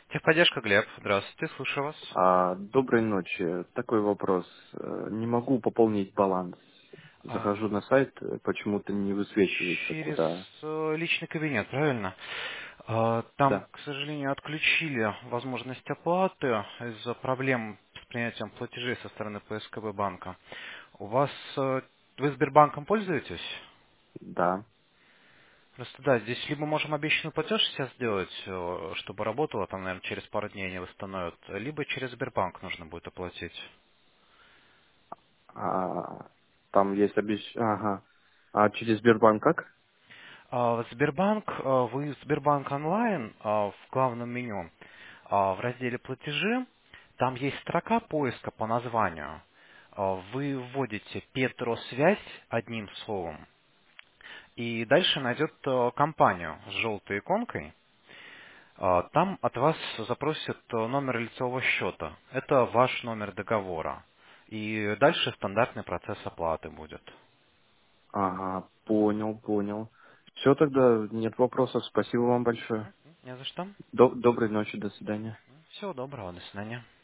Техподдержка, Глеб. Здравствуйте, слушаю вас. Доброй ночи. Такой вопрос. Не могу пополнить баланс. А, Захожу на сайт, почему-то не высвечивается Через куда. личный кабинет, правильно? Там, Да, к сожалению, отключили возможность оплаты из-за проблем с принятием платежей со стороны ПСКБ банка. У вас вы Сбербанком пользуетесь? да. Просто да, здесь либо можем обещанный платеж сейчас сделать, чтобы работало, там, наверное, через пару дней они восстановят, либо через Сбербанк нужно будет оплатить. А, Там есть Ага. А через Сбербанк как? Сбербанк, вы в Сбербанк онлайн в главном меню, в разделе платежи, там есть строка поиска по названию. Вы вводите Петросвязь одним словом, и дальше найдет компанию с желтой иконкой. Там от вас запросят номер лицевого счета. Это ваш номер договора. И дальше стандартный процесс оплаты будет. Ага, понял. Все тогда, нет вопросов. Спасибо вам большое. Не за что. Доброй ночи, до свидания. Всего доброго, до свидания.